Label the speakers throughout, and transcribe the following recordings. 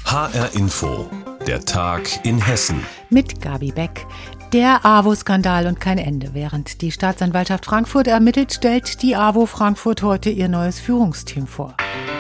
Speaker 1: HR Info, der Tag in Hessen.
Speaker 2: Mit Gabi Beck. Der AWO-Skandal und kein Ende. Während die Staatsanwaltschaft Frankfurt ermittelt, stellt die AWO Frankfurt heute ihr neues Führungsteam vor.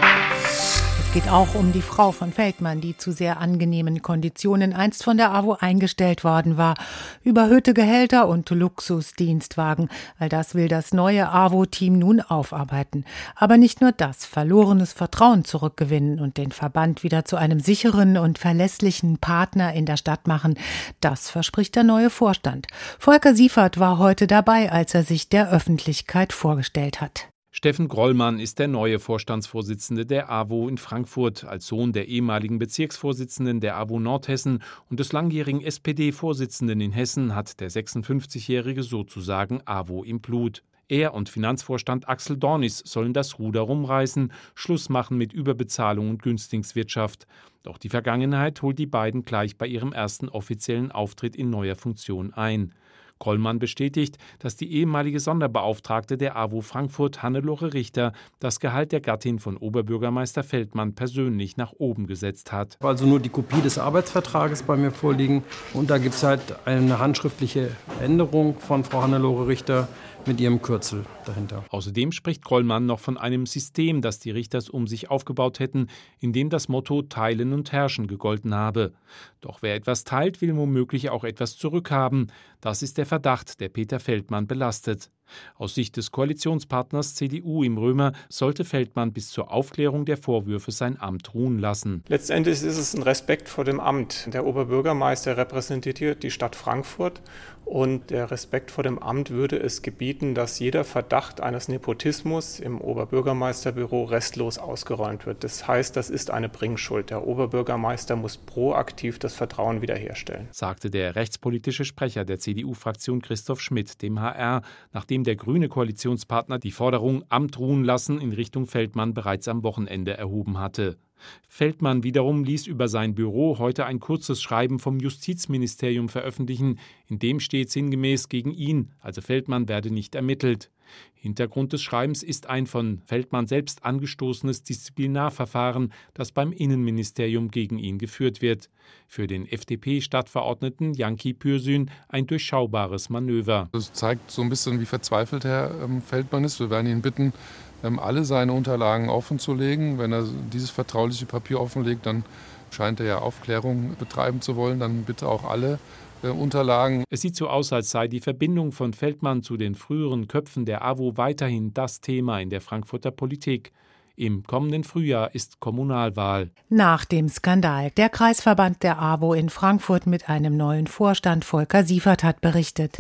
Speaker 2: Es geht auch um die Frau von Feldmann, die zu sehr angenehmen Konditionen einst von der AWO eingestellt worden war. Überhöhte Gehälter und Luxusdienstwagen. All das will das neue AWO-Team nun aufarbeiten. Aber nicht nur das, verlorenes Vertrauen zurückgewinnen und den Verband wieder zu einem sicheren und verlässlichen Partner in der Stadt machen. Das verspricht der neue Vorstand. Volker Siefert war heute dabei, als er sich der Öffentlichkeit vorgestellt hat.
Speaker 3: Steffen Grollmann ist der neue Vorstandsvorsitzende der AWO in Frankfurt. Als Sohn der ehemaligen Bezirksvorsitzenden der AWO Nordhessen und des langjährigen SPD-Vorsitzenden in Hessen hat der 56-Jährige sozusagen AWO im Blut. Er und Finanzvorstand Axel Dornis sollen das Ruder rumreißen, Schluss machen mit Überbezahlung und Günstlingswirtschaft. Doch die Vergangenheit holt die beiden gleich bei ihrem ersten offiziellen Auftritt in neuer Funktion ein. Grollmann bestätigt, dass die ehemalige Sonderbeauftragte der AWO Frankfurt, Hannelore Richter, das Gehalt der Gattin von Oberbürgermeister Feldmann persönlich nach oben gesetzt hat.
Speaker 4: Also nur die Kopie des Arbeitsvertrages bei mir vorliegen und da gibt es halt eine handschriftliche Änderung von Frau Hannelore Richter mit ihrem Kürzel dahinter.
Speaker 3: Außerdem spricht Grollmann noch von einem System, das die Richters um sich aufgebaut hätten, in dem das Motto Teilen und Herrschen gegolten habe. Doch wer etwas teilt, will womöglich auch etwas zurückhaben. Das ist der Verdacht, der Peter Feldmann belastet. Aus Sicht des Koalitionspartners CDU im Römer sollte Feldmann bis zur Aufklärung der Vorwürfe sein Amt ruhen lassen.
Speaker 5: Letztendlich ist es ein Respekt vor dem Amt. Der Oberbürgermeister repräsentiert hier die Stadt Frankfurt und der Respekt vor dem Amt würde es gebieten, dass jeder Verdacht eines Nepotismus im Oberbürgermeisterbüro restlos ausgeräumt wird. Das heißt, das ist eine Bringschuld. Der Oberbürgermeister muss proaktiv das Vertrauen wiederherstellen,
Speaker 3: sagte der rechtspolitische Sprecher der CDU-Fraktion Christoph Schmidt dem HR, nachdem der grüne Koalitionspartner die Forderung Amt ruhen lassen in Richtung Feldmann bereits am Wochenende erhoben hatte. Feldmann wiederum ließ über sein Büro heute ein kurzes Schreiben vom Justizministerium veröffentlichen, in dem steht sinngemäß gegen ihn, also Feldmann werde nicht ermittelt. Hintergrund des Schreibens ist ein von Feldmann selbst angestoßenes Disziplinarverfahren, das beim Innenministerium gegen ihn geführt wird. Für den FDP-Stadtverordneten Janki Pürsün ein durchschaubares Manöver.
Speaker 6: Das zeigt so ein bisschen, wie verzweifelt Herr Feldmann ist. Wir werden ihn bitten, alle seine Unterlagen offenzulegen. Wenn er dieses vertrauliche Papier offenlegt, dann scheint er ja Aufklärung betreiben zu wollen. Dann bitte auch alle Unterlagen.
Speaker 3: Es sieht so aus, als sei die Verbindung von Feldmann zu den früheren Köpfen der AWO weiterhin das Thema in der Frankfurter Politik. Im kommenden Frühjahr ist Kommunalwahl.
Speaker 2: Nach dem Skandal. Der Kreisverband der AWO in Frankfurt mit einem neuen Vorstand, Volker Siefert, hat berichtet.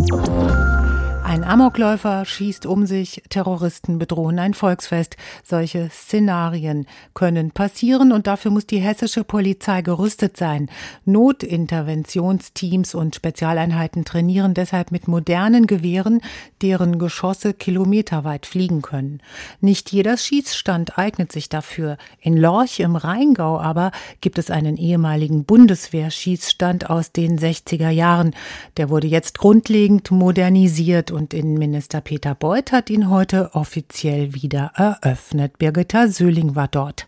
Speaker 2: Ein Amokläufer schießt um sich, Terroristen bedrohen ein Volksfest. Solche Szenarien können passieren und dafür muss die hessische Polizei gerüstet sein. Notinterventionsteams und Spezialeinheiten trainieren deshalb mit modernen Gewehren, deren Geschosse kilometerweit fliegen können. Nicht jeder Schießstand eignet sich dafür. In Lorch im Rheingau aber gibt es einen ehemaligen Bundeswehrschießstand aus den 60er Jahren. Der wurde jetzt grundlegend modernisiert und Innenminister Peter Beuth hat ihn heute offiziell wieder eröffnet. Birgitta Söhling war dort.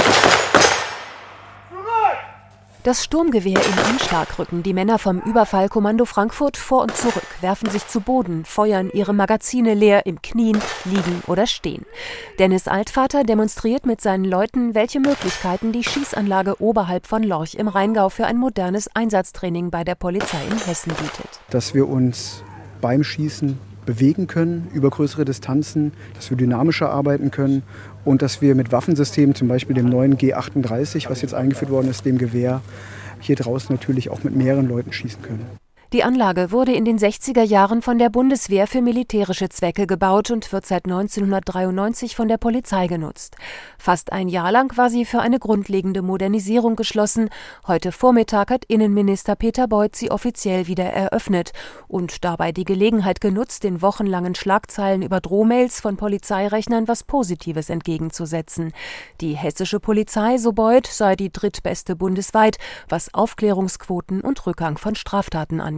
Speaker 7: Das Sturmgewehr in Anschlag rücken die Männer vom Überfallkommando Frankfurt vor und zurück, werfen sich zu Boden, feuern ihre Magazine leer im Knien, Liegen oder Stehen. Dennis Altvater demonstriert mit seinen Leuten, welche Möglichkeiten die Schießanlage oberhalb von Lorch im Rheingau für ein modernes Einsatztraining bei der Polizei in Hessen bietet.
Speaker 8: Dass wir uns beim Schießen bewegen können über größere Distanzen, dass wir dynamischer arbeiten können und dass wir mit Waffensystemen, zum Beispiel dem neuen G38, was jetzt eingeführt worden ist, dem Gewehr, hier draußen natürlich auch mit mehreren Leuten schießen können.
Speaker 7: Die Anlage wurde in den 60er Jahren von der Bundeswehr für militärische Zwecke gebaut und wird seit 1993 von der Polizei genutzt. Fast ein Jahr lang war sie für eine grundlegende Modernisierung geschlossen. Heute Vormittag hat Innenminister Peter Beuth sie offiziell wieder eröffnet und dabei die Gelegenheit genutzt, den wochenlangen Schlagzeilen über Drohmails von Polizeirechnern was Positives entgegenzusetzen. Die hessische Polizei, so Beuth, sei die drittbeste bundesweit, was Aufklärungsquoten und Rückgang von Straftaten angeht.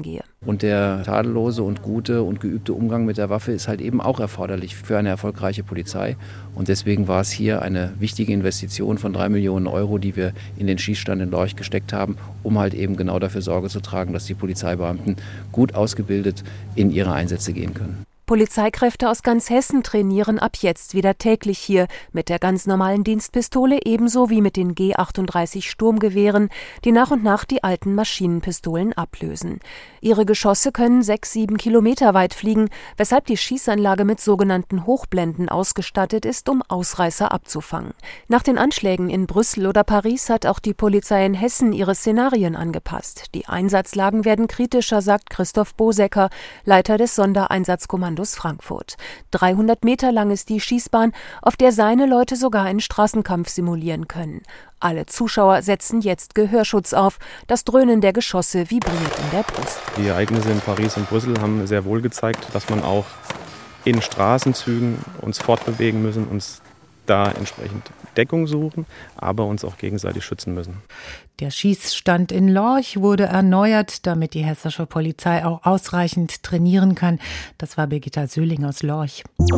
Speaker 7: gehe.
Speaker 9: Und der tadellose und gute und geübte Umgang mit der Waffe ist halt eben auch erforderlich für eine erfolgreiche Polizei. Und deswegen war es hier eine wichtige Investition von 3 Millionen Euro, die wir in den Schießstand in Lorch gesteckt haben, um halt eben genau dafür Sorge zu tragen, dass die Polizeibeamten gut ausgebildet in ihre Einsätze gehen können.
Speaker 7: Polizeikräfte aus ganz Hessen trainieren ab jetzt wieder täglich hier mit der ganz normalen Dienstpistole ebenso wie mit den G38 Sturmgewehren, die nach und nach die alten Maschinenpistolen ablösen. Ihre Geschosse können 6-7 Kilometer weit fliegen, weshalb die Schießanlage mit sogenannten Hochblenden ausgestattet ist, um Ausreißer abzufangen. Nach den Anschlägen in Brüssel oder Paris hat auch die Polizei in Hessen ihre Szenarien angepasst. Die Einsatzlagen werden kritischer, sagt Christoph Bosecker, Leiter des Sondereinsatzkommandos Frankfurt. 300 Meter lang ist die Schießbahn, auf der seine Leute sogar einen Straßenkampf simulieren können. Alle Zuschauer setzen jetzt Gehörschutz auf. Das Dröhnen der Geschosse vibriert in der Brust.
Speaker 10: Die Ereignisse in Paris und Brüssel haben sehr wohl gezeigt, dass man auch in Straßenzügen uns fortbewegen müssen, uns da entsprechend Deckung suchen, aber uns auch gegenseitig schützen müssen.
Speaker 2: Der Schießstand in Lorch wurde erneuert, damit die hessische Polizei auch ausreichend trainieren kann. Das war Birgitta Söhling aus Lorch.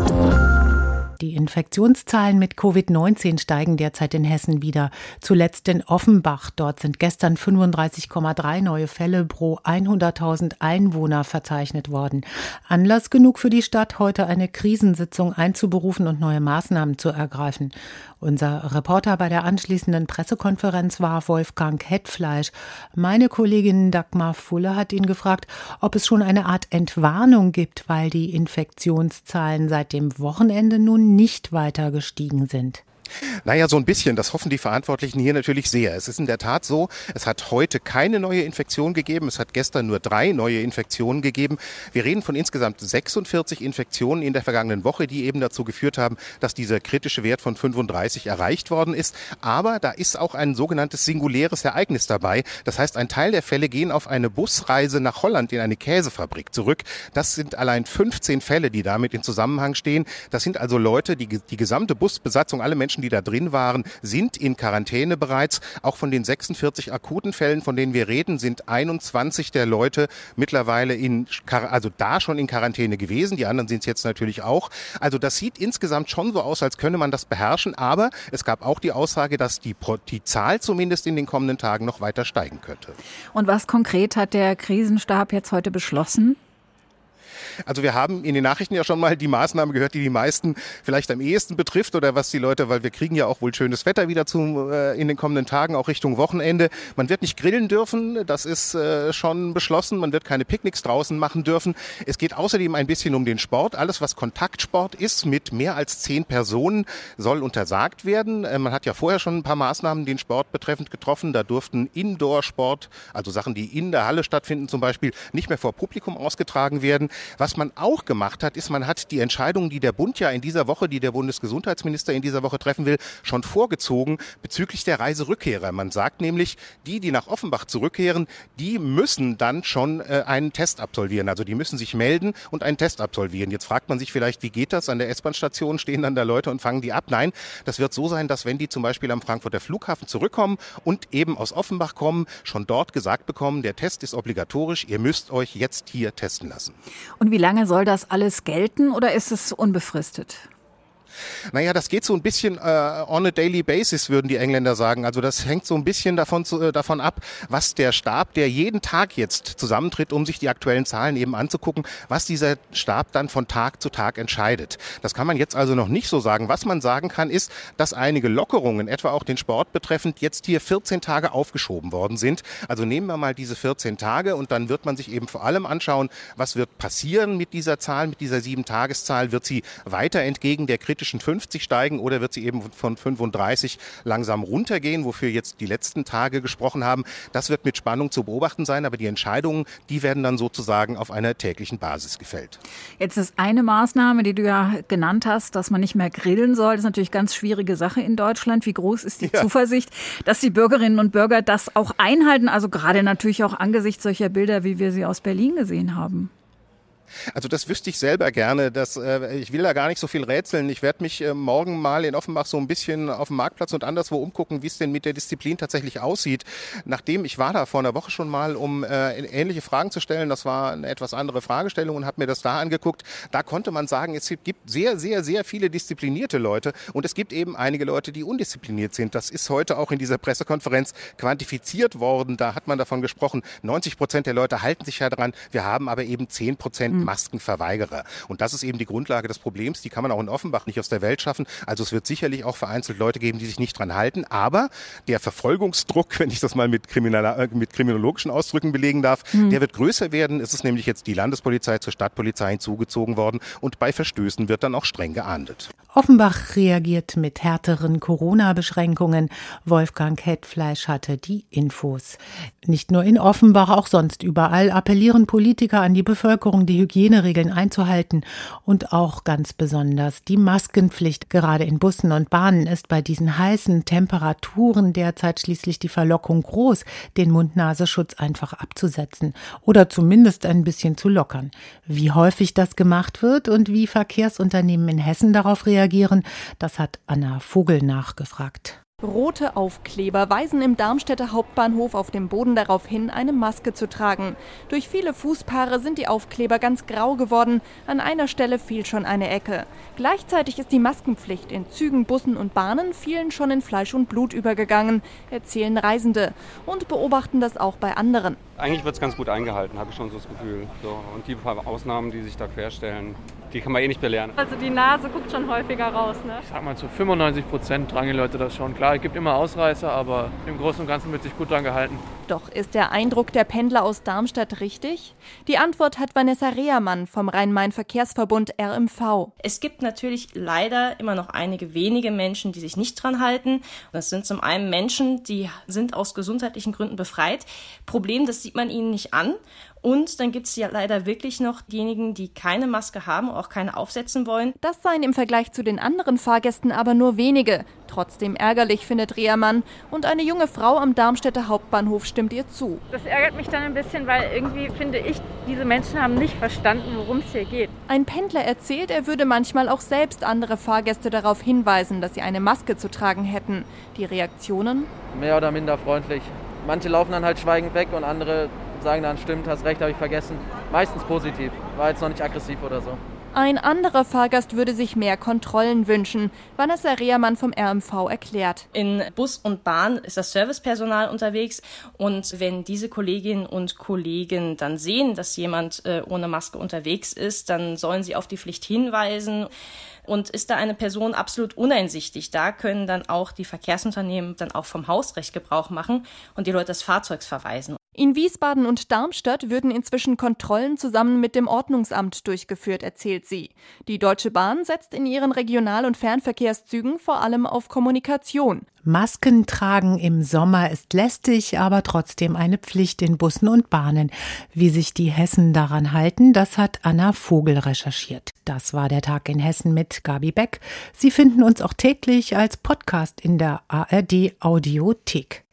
Speaker 2: Die Infektionszahlen mit Covid-19 steigen derzeit in Hessen wieder. Zuletzt in Offenbach. Dort sind gestern 35,3 neue Fälle pro 100.000 Einwohner verzeichnet worden. Anlass genug für die Stadt, heute eine Krisensitzung einzuberufen und neue Maßnahmen zu ergreifen. Unser Reporter bei der anschließenden Pressekonferenz war Wolfgang Hetfleisch. Meine Kollegin Dagmar Fulle hat ihn gefragt, ob es schon eine Art Entwarnung gibt, weil die Infektionszahlen seit dem Wochenende nun nicht weiter gestiegen sind.
Speaker 11: Naja, so ein bisschen. Das hoffen die Verantwortlichen hier natürlich sehr. Es ist in der Tat so, es hat heute keine neue Infektion gegeben. Es hat gestern nur 3 neue Infektionen gegeben. Wir reden von insgesamt 46 Infektionen in der vergangenen Woche, die eben dazu geführt haben, dass dieser kritische Wert von 35 erreicht worden ist. Aber da ist auch ein sogenanntes singuläres Ereignis dabei. Das heißt, ein Teil der Fälle gehen auf eine Busreise nach Holland in eine Käsefabrik zurück. Das sind allein 15 Fälle, die damit in Zusammenhang stehen. Das sind also Leute, die gesamte Busbesatzung, alle Menschen, die da drin waren, sind in Quarantäne bereits. Auch von den 46 akuten Fällen, von denen wir reden, sind 21 der Leute mittlerweile da schon in Quarantäne gewesen. Die anderen sind es jetzt natürlich auch. Also das sieht insgesamt schon so aus, als könne man das beherrschen. Aber es gab auch die Aussage, dass die Zahl zumindest in den kommenden Tagen noch weiter steigen könnte.
Speaker 12: Und was konkret hat der Krisenstab jetzt heute beschlossen?
Speaker 11: Also wir haben in den Nachrichten ja schon mal die Maßnahme gehört, die meisten vielleicht am ehesten betrifft oder was die Leute, weil wir kriegen ja auch wohl schönes Wetter wieder in den kommenden Tagen, auch Richtung Wochenende. Man wird nicht grillen dürfen, das ist schon beschlossen. Man wird keine Picknicks draußen machen dürfen. Es geht außerdem ein bisschen um den Sport. Alles, was Kontaktsport ist, mit mehr als 10 Personen, soll untersagt werden. Man hat ja vorher schon ein paar Maßnahmen den Sport betreffend getroffen. Da durften Indoor-Sport, also Sachen, die in der Halle stattfinden zum Beispiel, nicht mehr vor Publikum ausgetragen werden. Was man auch gemacht hat, ist, man hat die Entscheidungen, die der Bund ja in dieser Woche, die der Bundesgesundheitsminister in dieser Woche treffen will, schon vorgezogen bezüglich der Reiserückkehrer. Man sagt nämlich, die nach Offenbach zurückkehren, die müssen dann schon einen Test absolvieren. Also die müssen sich melden und einen Test absolvieren. Jetzt fragt man sich vielleicht, wie geht das? An der S-Bahn-Station stehen dann da Leute und fangen die ab. Nein, das wird so sein, dass wenn die zum Beispiel am Frankfurter Flughafen zurückkommen und eben aus Offenbach kommen, schon dort gesagt bekommen, der Test ist obligatorisch, ihr müsst euch jetzt hier testen lassen.
Speaker 12: Und wie lange soll das alles gelten oder ist es unbefristet?
Speaker 11: Naja, das geht so ein bisschen on a daily basis, würden die Engländer sagen. Also das hängt so ein bisschen davon ab, was der Stab, der jeden Tag jetzt zusammentritt, um sich die aktuellen Zahlen eben anzugucken, was dieser Stab dann von Tag zu Tag entscheidet. Das kann man jetzt also noch nicht so sagen. Was man sagen kann, ist, dass einige Lockerungen, etwa auch den Sport betreffend, jetzt hier 14 Tage aufgeschoben worden sind. Also nehmen wir mal diese 14 Tage und dann wird man sich eben vor allem anschauen, was wird passieren mit dieser Zahl, mit dieser 7-Tageszahl. Wird sie weiter entgegen der kritischen 50 steigen oder wird sie eben von 35 langsam runtergehen, wofür jetzt die letzten Tage gesprochen haben. Das wird mit Spannung zu beobachten sein, aber die Entscheidungen, die werden dann sozusagen auf einer täglichen Basis gefällt.
Speaker 12: Jetzt ist eine Maßnahme, die du ja genannt hast, dass man nicht mehr grillen soll. Das ist natürlich eine ganz schwierige Sache in Deutschland. Wie groß ist die Zuversicht, dass die Bürgerinnen und Bürger das auch einhalten? Also gerade natürlich auch angesichts solcher Bilder, wie wir sie aus Berlin gesehen haben.
Speaker 11: Also das wüsste ich selber gerne. Ich will da gar nicht so viel rätseln. Ich werde mich morgen mal in Offenbach so ein bisschen auf dem Marktplatz und anderswo umgucken, wie es denn mit der Disziplin tatsächlich aussieht. Ich war da vor einer Woche schon mal, um ähnliche Fragen zu stellen. Das war eine etwas andere Fragestellung und habe mir das da angeguckt. Da konnte man sagen, es gibt sehr, sehr, sehr viele disziplinierte Leute und es gibt eben einige Leute, die undiszipliniert sind. Das ist heute auch in dieser Pressekonferenz quantifiziert worden. Da hat man davon gesprochen, 90% der Leute halten sich ja dran. Wir haben aber eben 10% Maskenverweigerer. Und das ist eben die Grundlage des Problems. Die kann man auch in Offenbach nicht aus der Welt schaffen. Also es wird sicherlich auch vereinzelt Leute geben, die sich nicht dran halten. Aber der Verfolgungsdruck, wenn ich das mal mit kriminologischen Ausdrücken belegen darf, der wird größer werden. Es ist nämlich jetzt die Landespolizei zur Stadtpolizei hinzugezogen worden. Und bei Verstößen wird dann auch streng geahndet.
Speaker 2: Offenbach reagiert mit härteren Corona-Beschränkungen. Wolfgang Hetfleisch hatte die Infos. Nicht nur in Offenbach, auch sonst überall appellieren Politiker an die Bevölkerung, die Hygieneregeln einzuhalten und auch ganz besonders die Maskenpflicht. Gerade in Bussen und Bahnen ist bei diesen heißen Temperaturen derzeit schließlich die Verlockung groß, den Mund-Nasenschutz einfach abzusetzen oder zumindest ein bisschen zu lockern. Wie häufig das gemacht wird und wie Verkehrsunternehmen in Hessen darauf reagieren, das hat Anna Vogel nachgefragt.
Speaker 13: Rote Aufkleber weisen im Darmstädter Hauptbahnhof auf dem Boden darauf hin, eine Maske zu tragen. Durch viele Fußpaare sind die Aufkleber ganz grau geworden. An einer Stelle fehlt schon eine Ecke. Gleichzeitig ist die Maskenpflicht in Zügen, Bussen und Bahnen vielen schon in Fleisch und Blut übergegangen, erzählen Reisende und beobachten das auch bei anderen.
Speaker 14: Eigentlich wird es ganz gut eingehalten, habe ich schon so das Gefühl. Und die paar Ausnahmen, die sich da querstellen, die kann man eh nicht belehren.
Speaker 15: Also die Nase guckt schon häufiger raus, ne?
Speaker 16: Ich sag mal, zu 95% tragen die Leute das schon. Klar, es gibt immer Ausreißer, aber im Großen und Ganzen wird sich gut dran gehalten.
Speaker 13: Doch ist der Eindruck der Pendler aus Darmstadt richtig? Die Antwort hat Vanessa Rehermann vom Rhein-Main-Verkehrsverbund RMV.
Speaker 17: Es gibt natürlich leider immer noch einige wenige Menschen, die sich nicht dran halten. Das sind zum einen Menschen, die sind aus gesundheitlichen Gründen befreit. Problem, das sieht man ihnen nicht an. Und dann gibt es ja leider wirklich noch diejenigen, die keine Maske haben, auch keine aufsetzen wollen.
Speaker 13: Das seien im Vergleich zu den anderen Fahrgästen aber nur wenige. Trotzdem ärgerlich, findet Rehermann. Und eine junge Frau am Darmstädter Hauptbahnhof stimmt ihr zu.
Speaker 15: Das ärgert mich dann ein bisschen, weil irgendwie finde ich, diese Menschen haben nicht verstanden, worum es hier geht.
Speaker 13: Ein Pendler erzählt, er würde manchmal auch selbst andere Fahrgäste darauf hinweisen, dass sie eine Maske zu tragen hätten. Die Reaktionen?
Speaker 16: Mehr oder minder freundlich. Manche laufen dann halt schweigend weg und andere sagen dann, stimmt, hast recht, habe ich vergessen. Meistens positiv, war jetzt noch nicht aggressiv oder so.
Speaker 13: Ein anderer Fahrgast würde sich mehr Kontrollen wünschen. Vanessa Rehermann vom RMV erklärt.
Speaker 17: In Bus und Bahn ist das Servicepersonal unterwegs und wenn diese Kolleginnen und Kollegen dann sehen, dass jemand ohne Maske unterwegs ist, dann sollen sie auf die Pflicht hinweisen. Und ist da eine Person absolut uneinsichtig, da können dann auch die Verkehrsunternehmen dann auch vom Hausrecht Gebrauch machen und die Leute des Fahrzeugs verweisen.
Speaker 13: In Wiesbaden und Darmstadt würden inzwischen Kontrollen zusammen mit dem Ordnungsamt durchgeführt, erzählt sie. Die Deutsche Bahn setzt in ihren Regional- und Fernverkehrszügen vor allem auf Kommunikation.
Speaker 2: Masken tragen im Sommer ist lästig, aber trotzdem eine Pflicht in Bussen und Bahnen. Wie sich die Hessen daran halten, das hat Anna Vogel recherchiert. Das war der Tag in Hessen mit Gabi Beck. Sie finden uns auch täglich als Podcast in der ARD Audiothek.